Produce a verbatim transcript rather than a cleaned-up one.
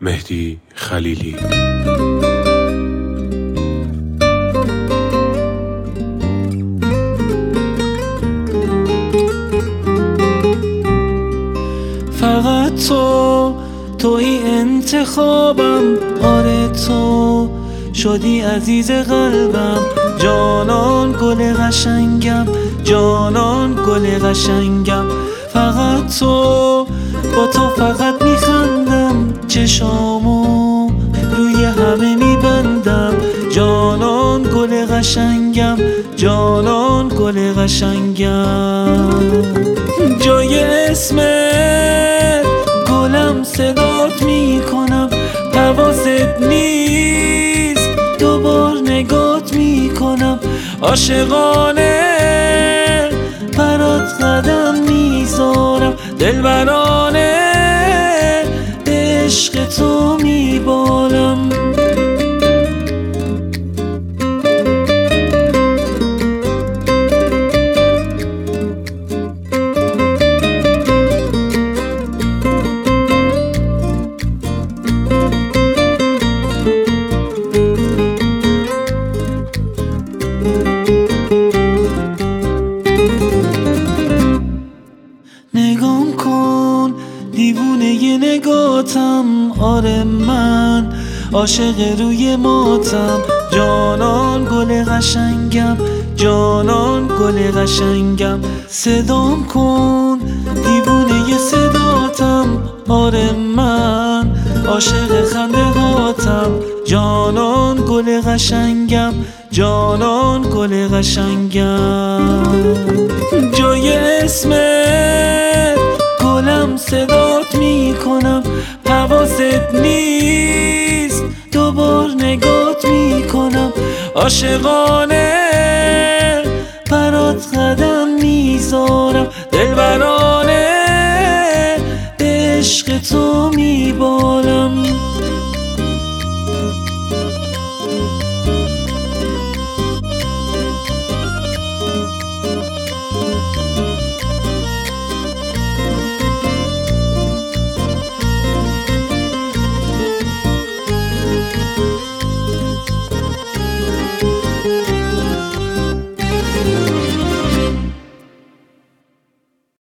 مهدی خلیلی. فقط تو توی انتخابم، آره تو شدی عزیز قلبم، جانان گل قشنگم، جانان گل قشنگم. فقط تو، با تو فقط میخندم، چشامو روی همه میبندم، جانان گل قشنگم، جانان گل قشنگم. جای اسمت گلم صدات میکنم، حواست نیست دوبار نگات میکنم، عاشقانه برات قدم میذارم، دلبرانه به عشق تو میبالم. نگام کن دیوونه ی نگاتم، آره من عاشق روی ماتم، جانان گل قشنگم، جانان گل قشنگم. صدام کن دیوونه ی صداتم، آره من عاشق خنده هاتم، جانان گل قشنگم، جانان گل قشنگم. جای اسمت گلم صدات میکنم، حواست نیست دوبار نگات میکنم، عاشقانه برات قدم میذارم، دلبرانه به عشق تو می